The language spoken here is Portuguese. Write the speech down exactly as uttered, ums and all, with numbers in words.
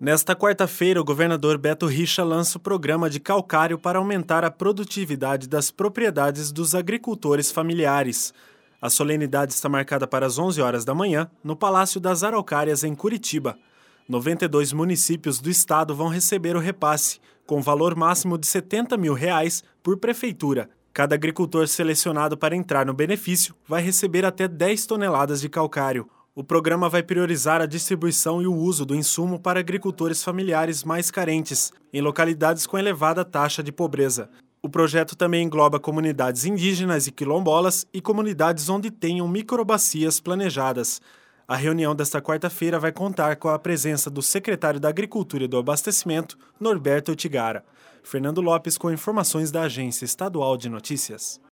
Nesta quarta-feira, o governador Beto Richa lança o programa de calcário para aumentar a produtividade das propriedades dos agricultores familiares. A solenidade está marcada para as onze horas da manhã, no Palácio das Araucárias, em Curitiba. noventa e dois municípios do estado vão receber o repasse, com valor máximo de setenta mil reais por prefeitura. Cada agricultor selecionado para entrar no benefício vai receber até dez toneladas de calcário. O programa vai priorizar a distribuição e o uso do insumo para agricultores familiares mais carentes, em localidades com elevada taxa de pobreza. O projeto também engloba comunidades indígenas e quilombolas e comunidades onde tenham microbacias planejadas. A reunião desta quarta-feira vai contar com a presença do secretário da Agricultura e do Abastecimento, Norberto Otigara. Fernando Lopes, com informações da Agência Estadual de Notícias.